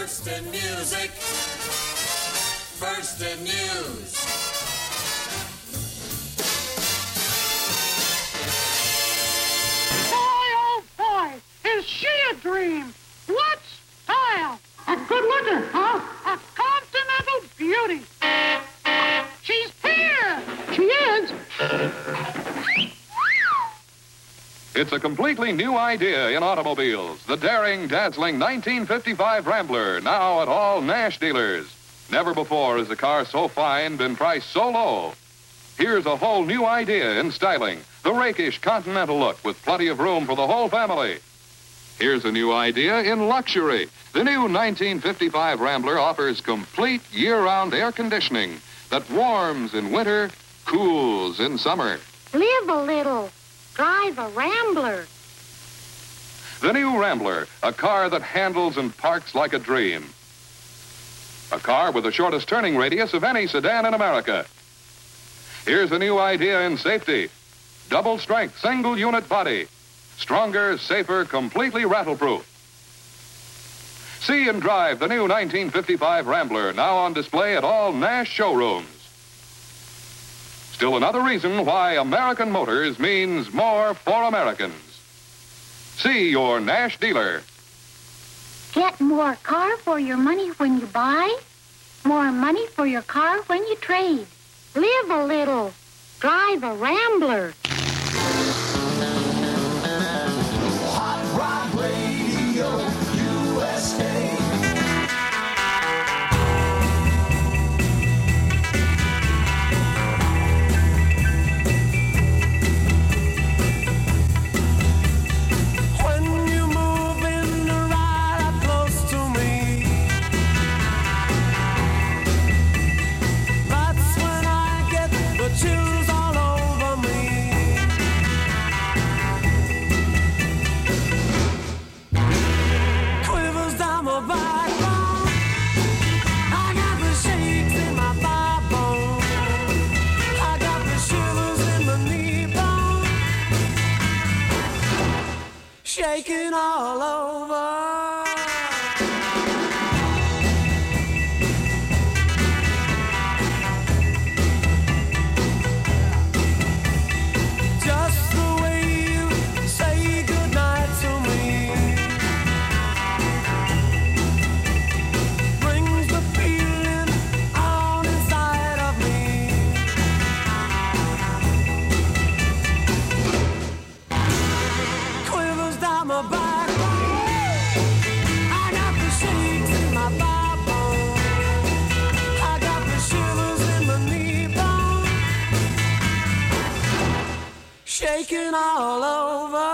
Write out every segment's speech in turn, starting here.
First in music, first in news. Boy, oh boy, is she a dream? What style! A good looker, huh? A continental beauty. She's here! She is! It's a completely new idea in automobiles. The daring, dazzling 1955 Rambler, now at all Nash dealers. Never before has a car so fine been priced so low. Here's a whole new idea in styling. The rakish Continental look with plenty of room for the whole family. Here's a new idea in luxury. The new 1955 Rambler offers complete year-round air conditioning that warms in winter, cools in summer. Live a little. Drive a Rambler. The new Rambler, a car that handles and parks like a dream. A car with the shortest turning radius of any sedan in America. Here's a new idea in safety. Double strength, single unit body. Stronger, safer, completely rattle-proof. See and drive the new 1955 Rambler, now on display at all Nash showrooms. Still another reason why American Motors means more for Americans. See your Nash dealer. Get more car for your money when you buy. More money for your car when you trade. Live a little. Drive a Rambler. Hot Rod Radio USA. Shaking all over. Just the way you say goodnight to me brings the feeling on inside of me. Quivers down my backbone. I got the shakes in my backbone. I got the shivers in my knee bone. Shaking all over.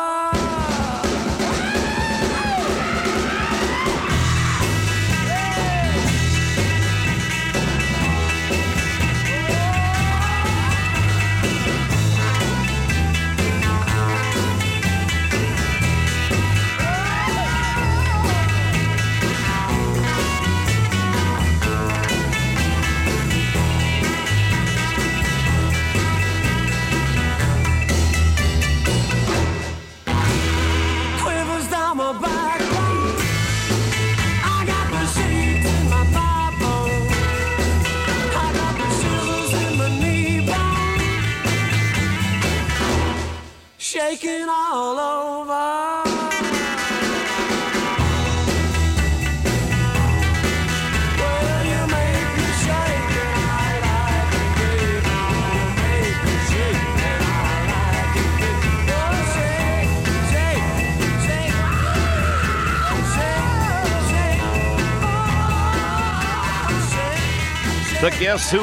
Quivers down my backbone. I got the shakes in my backbone. I got the shivers in my knee bone. Shaking all over. Well, you make me shake and I like it, baby. You make me shake and I like it, baby. Oh, shake, shake, shake, shake, shake, oh, shake. The Guess Who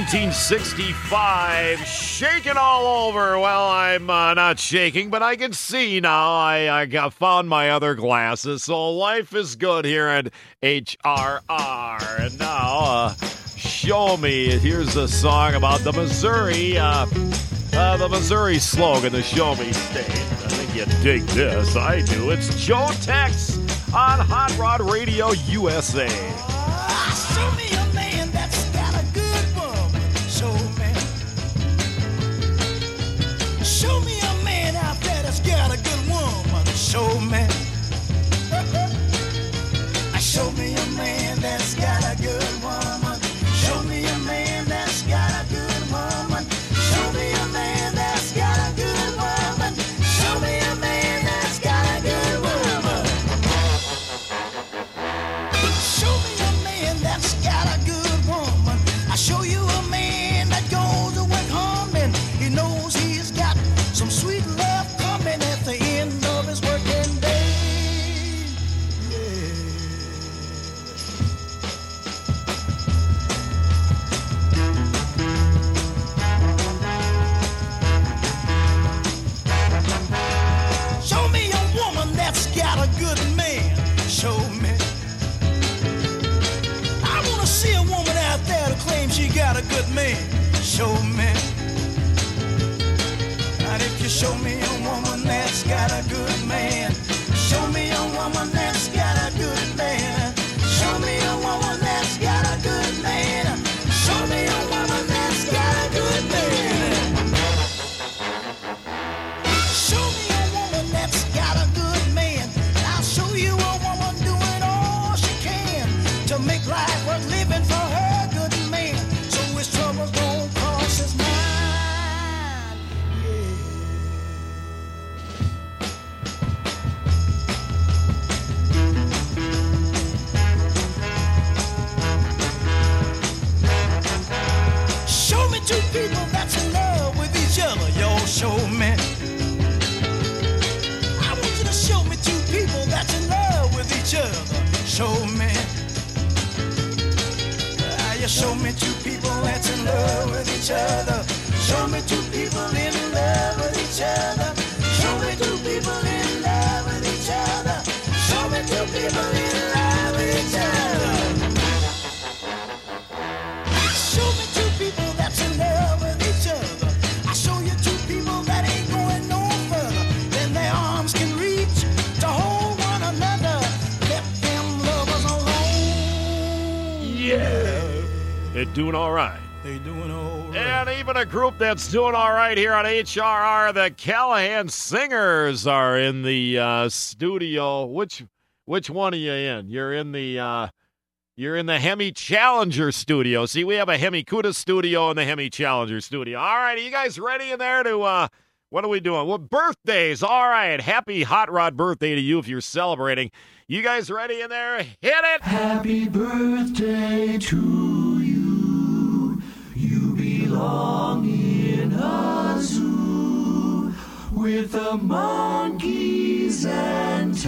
1965, shaking all over. Well, I'm not shaking, but I can see now. I found my other glasses, so life is good here at HRR. And now, show me. Here's a song about the Missouri slogan, the Show Me State. I think you dig this. I do. It's Joe Tex on Hot Rod Radio USA. Show me a man that's got a good woman. Show me a man out there that's got a good woman. Show me a man got a good man. Show me. I want to see a woman out there to claim she got a good man. Show me. And if you show me a woman that's got a good man, show me a woman that's got a good man. Show me a woman that's got a good man. Show me a woman that's got a good man. Show me a woman that's got a good man. And I'll show you a woman doing all she can to make life worth living for her good man. So his troubles don't cross his mind. Show me two people that's in love with each other. Yo, show me. I want you to show me two people that's in love with each other. Show me. You show me two people that's in love with each other. Show me two people in love with each other. Show me two people in love with each other. Show me two people in love with each other. Show me two people that's in love with each other. I show you two people that ain't going no further than their arms can reach to hold one another. Let them lovers alone. Yeah. They're doing all right. They doing all right. And even a group that's doing all right here on HRR, the Callahan Singers are in the studio. Which one are you in? You're in the Hemi Challenger studio. See, we have a Hemi Cuda studio and the Hemi Challenger studio. All right, are you guys ready in there to what are we doing? Well, birthdays. All right, happy Hot Rod birthday to you if you're celebrating. You guys ready in there? Hit it. Happy birthday to you. You belong in a zoo with the monkeys and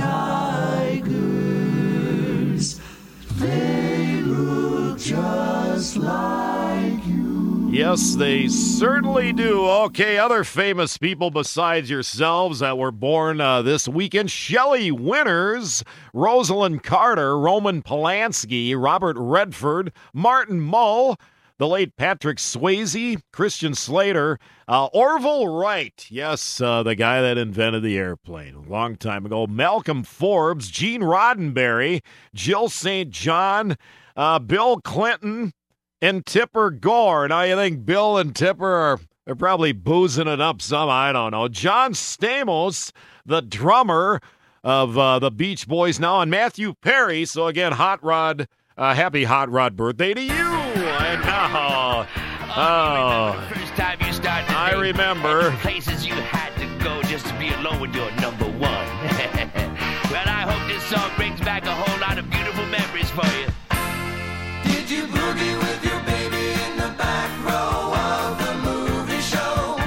tigers. They look just like you. Yes, they certainly do. Okay, other famous people besides yourselves that were born this weekend. Shelley Winters, Rosalind Carter, Roman Polanski, Robert Redford, Martin Mull, the late Patrick Swayze, Christian Slater, Orville Wright, yes, the guy that invented the airplane a long time ago, Malcolm Forbes, Gene Roddenberry, Jill St. John, Bill Clinton, and Tipper Gore. Now you think Bill and Tipper are probably boozing it up some, I don't know. John Stamos, the drummer of the Beach Boys now, and Matthew Perry. So again, Hot Rod, happy Hot Rod birthday to you. And now, First time you start the I day, remember. places you had to go just to be alone with your number one. Well, I hope this song brings back a whole lot of beautiful memories for you. Did you boogie with your baby in the back row of the movie show?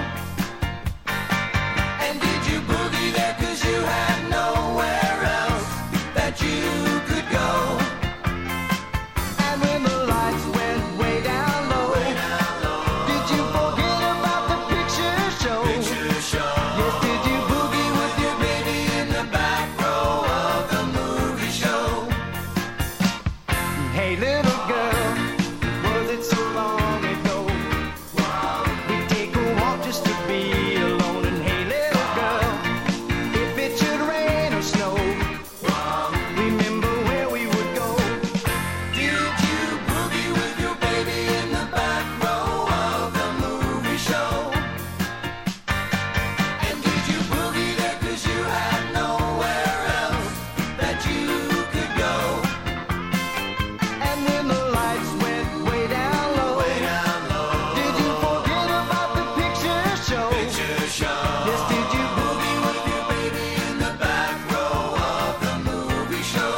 And did you boogie there 'cause you had nowhere else that you could go? And when the lights went way down low, did you forget about the picture show? Yes, did you boogie with your baby in the back row of the movie show? Hey, little girl, was it so long ago? We'd take a walk just to be alone. And hey, little girl, if it should rain or snow, remember where we would go. Did you boogie with your baby in the back row of the movie show? And did you boogie there 'cause you had nowhere else that you could go? And when the lights went way down low, did you forget about the picture show? Yes, did you boogie with your baby in the back row of the movie show?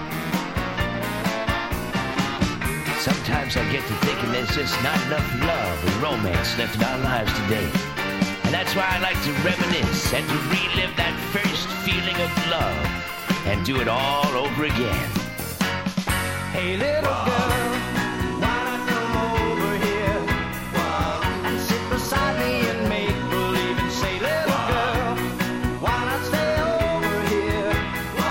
Sometimes I get to thinking there's just not enough love and romance left in our lives today. And that's why I like to reminisce and to relive that first feeling of love and do it all over again. Hey, little girl, why not come over here and sit beside me and make believe and say, little girl, why not stay over here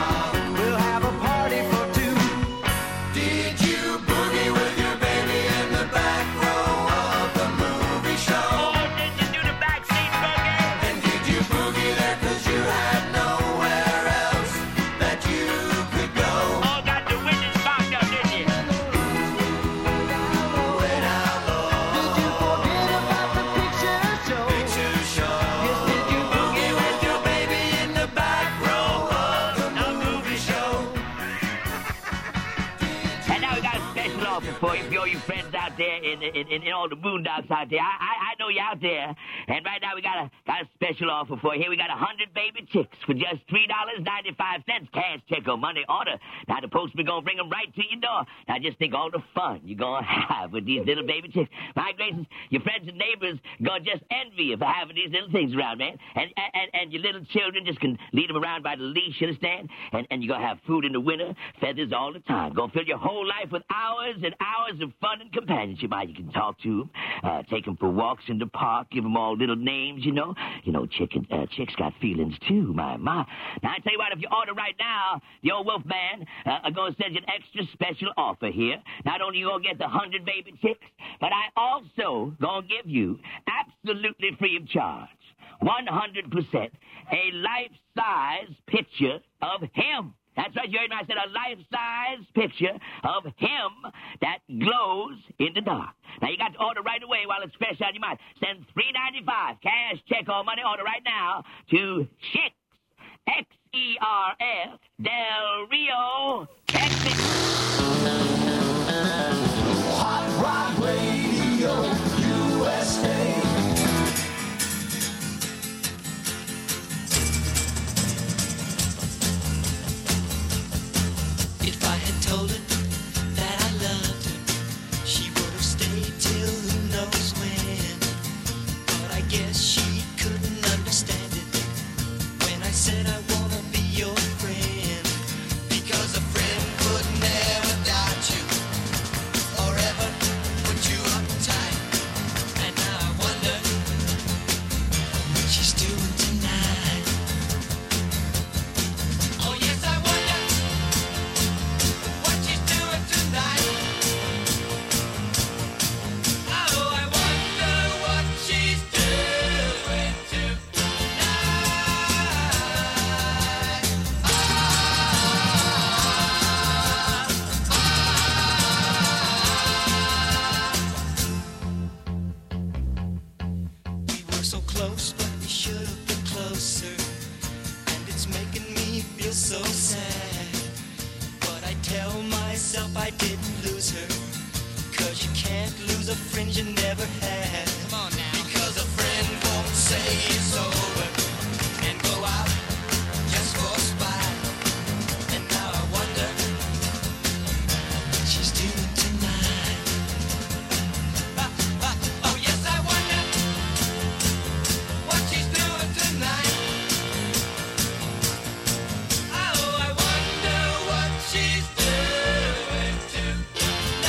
for you, for all you friends out there in all the boondocks out there. I know you out there. And right now we got a special offer for you. Here we got 100 baby chicks for just $3.95 cash check or money order. Now the postman gonna bring them right to your door. Now just think all the fun you're gonna have with these little baby chicks. My gracious, your friends and neighbors gonna just envy you for having these little things around, man. And your little children just can lead them around by the leash, you understand? And you're gonna have food in the winter, feathers all the time. Gonna fill your whole life with hours and hours of fun and companionship. You can talk to them, take them for walks in the park, give them all little names, you know. You know, chicks got feelings too, my. Now, I tell you what, if you order right now, the old Wolfman are going to send you an extra special offer here. Not only you going to get the 100 baby chicks, but I also going to give you, absolutely free of charge, 100%, a life-size picture of him. That's right, you heard me. I said a life-size picture of him that glows in the dark. Now, you got to order right away while it's fresh on your mind. Send $3.95 cash, check, or money order right now to Chicks, Xers, Del Rio, Texas. Hot Rod Radio, USA. If I had told her that I loved her, she would have stayed till who knows when. But I guess she couldn't understand it when I said I wanna be your friend. Because a friend could never doubt you or ever put you uptight. And now I wonder what she's doing tonight. Oh yes, I wonder what she's doing tonight. Oh, I wonder what she's doing tonight. We were so close, but we should have been closer. And it's making me feel so sad. But I tell myself I didn't lose her. 'Cause you can't lose a friend you never had. Come on now. Because a friend won't say it's over and go out just for spite. And now I wonder what she's doing tonight. Oh yes, I wonder what she's doing tonight. Oh, I wonder what she's doing tonight.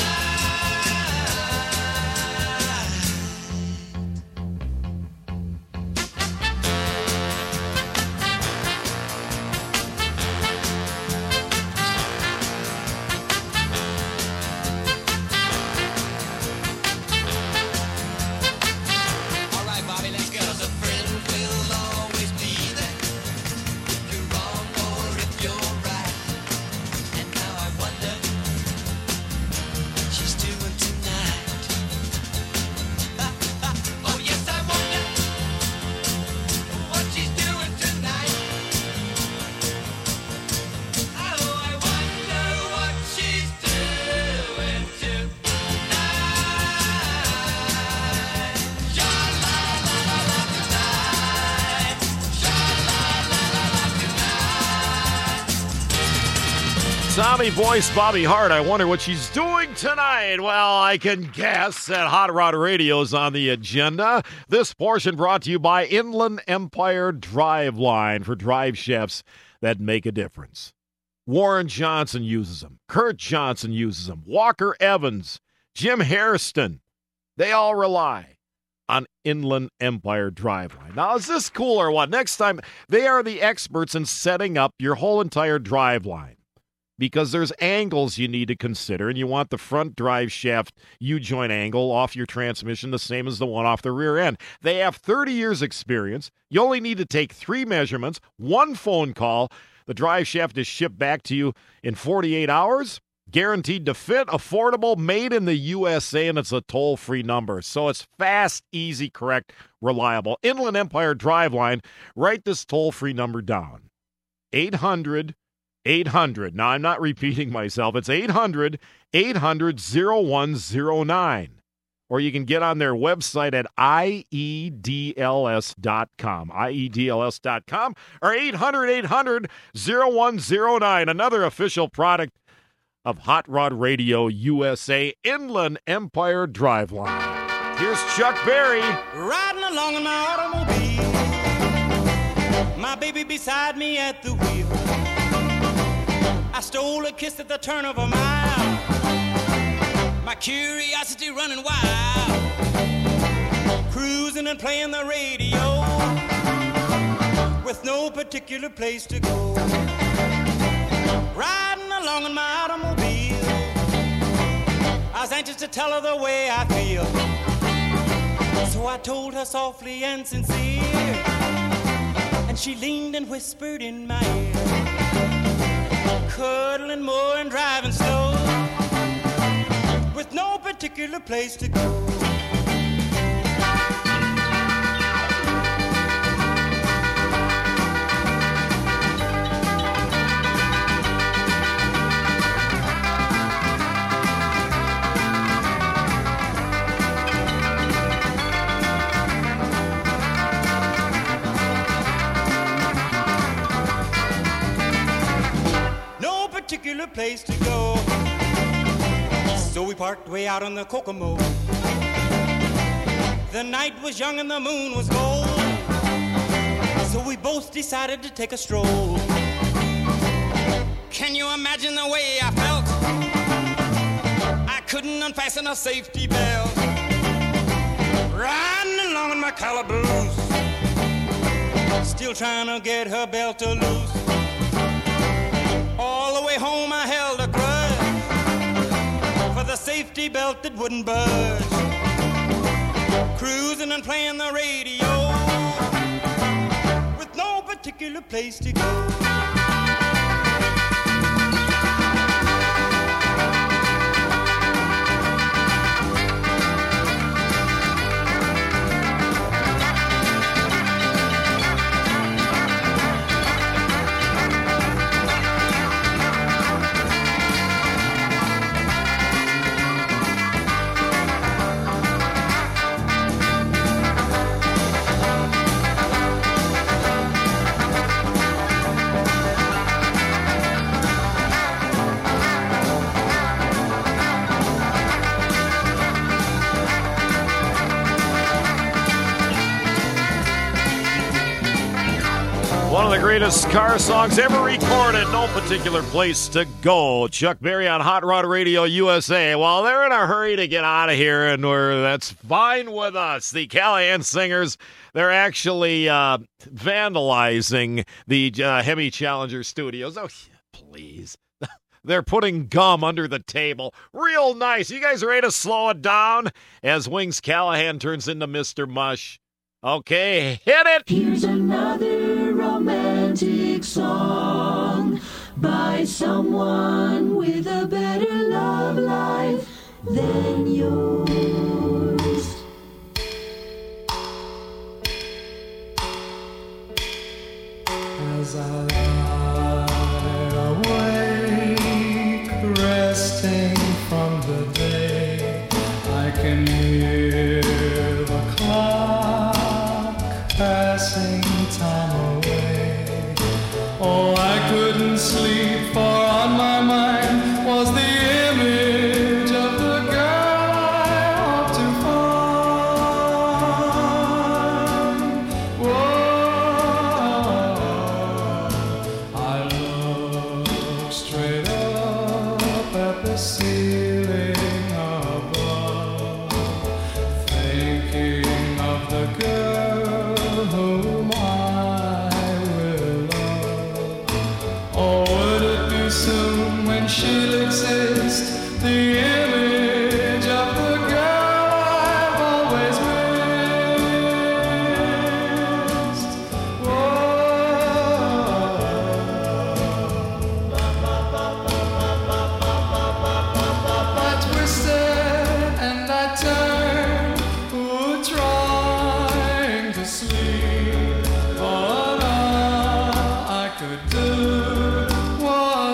All right, Bobby, let's go. 'Cause a friend will always be there if you're wrong or if you're right. And now I wonder what she's doing tonight. Oh yes, I wonder what she's doing tonight. Oh, I wonder what she's doing tonight. Sha-la-la-la-la tonight. Sha-la-la-la-la tonight. Tommy voice Bobby Hart. I wonder what she's doing tonight. Well, I can guess that Hot Rod Radio's on the agenda. This portion brought to you by Inland Empire Driveline for drive shafts that make a difference. Warren Johnson uses them. Kurt Johnson uses them. Walker Evans, Jim Hairston. They all rely on Inland Empire Driveline. Now, is this cool or what? Next time, they are the experts in setting up your whole entire driveline. Because there's angles you need to consider, and you want the front drive shaft U-joint angle off your transmission the same as the one off the rear end. They have 30 years experience. You only need to take 3 measurements, 1 phone call. The drive shaft is shipped back to you in 48 hours. Guaranteed to fit, affordable, made in the USA, and it's a toll-free number. So it's fast, easy, correct, reliable. Inland Empire Driveline, write this toll-free number down. 800 800. Now, I'm not repeating myself. It's 800-800-0109. Or you can get on their website at iedls.com, iedls.com, or 800-800-0109, another official product of Hot Rod Radio USA Inland Empire Driveline. Here's Chuck Berry. Riding along in my automobile, my baby beside me at the wheel. I stole a kiss at the turn of a mile, my curiosity running wild, cruising and playing the radio with no particular place to go. Riding along in my automobile, I was anxious to tell her the way I feel. So I told her softly and sincere, and she leaned and whispered in my ear, cuddling more and driving slow, with no particular place to go. No particular place to go. So we parked way out on the Kokomo. The night was young and the moon was gold, so we both decided to take a stroll. Can you imagine the way I felt? I couldn't unfasten a safety belt, riding along in my calaboose, still trying to get her belt to loose. All the way home I held a grudge for the safety belt that wouldn't budge, cruising and playing the radio with no particular place to go. One of the greatest car songs ever recorded. No particular place to go. Chuck Berry on Hot Rod Radio USA. Well, they're in a hurry to get out of here, and that's fine with us. The Callahan Singers, they're actually vandalizing the Hemi Challenger studios. Oh, please. They're putting gum under the table. Real nice. You guys ready to slow it down as Wings Callahan turns into Mr. Mush? Okay, hit it. Here's another romantic song by someone with a better love life than yours. As I lie awake, resting from the day, I can hear the clock passing time away. Oh, I couldn't sleep, for on my mind was the image of the girl I hope to find. Whoa, I look straight up at the ceiling above, thinking of the girl whom I will love. Oh, would it be soon when she'll exist, the image of the girl I've always missed? I twisted and I turned, trying to sleep. All I could do was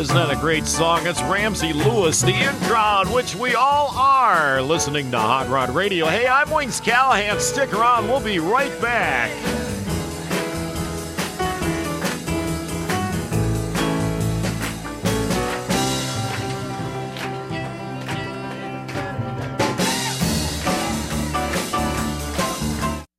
Isn't that a great song? It's Ramsey Lewis, the in crowd, which we all are, listening to Hot Rod Radio. Hey, I'm Wings Callahan. Stick around. We'll be right back.